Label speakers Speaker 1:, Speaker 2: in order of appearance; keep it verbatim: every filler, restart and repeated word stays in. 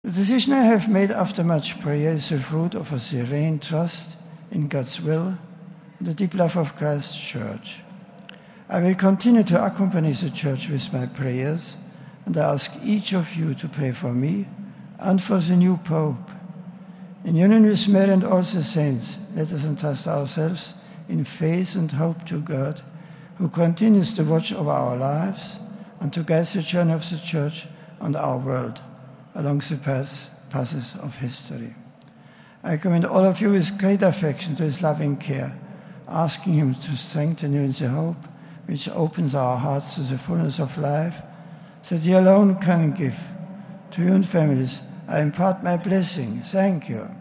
Speaker 1: The decision I have made after much prayer is the fruit of a serene trust in God's will and the deep love of Christ's church. I will continue to accompany the church with my prayers, and I ask each of you to pray for me and for the new Pope. In union with Mary and all the saints, let us entrust ourselves in faith and hope to God, who continues to watch over our lives and to guide the journey of the church and our world along the path, paths of history. I commend all of you with great affection to his loving care, asking him to strengthen you in the hope which opens our hearts to the fullness of life, that he alone can give. To you and families, I impart my blessing. Thank you.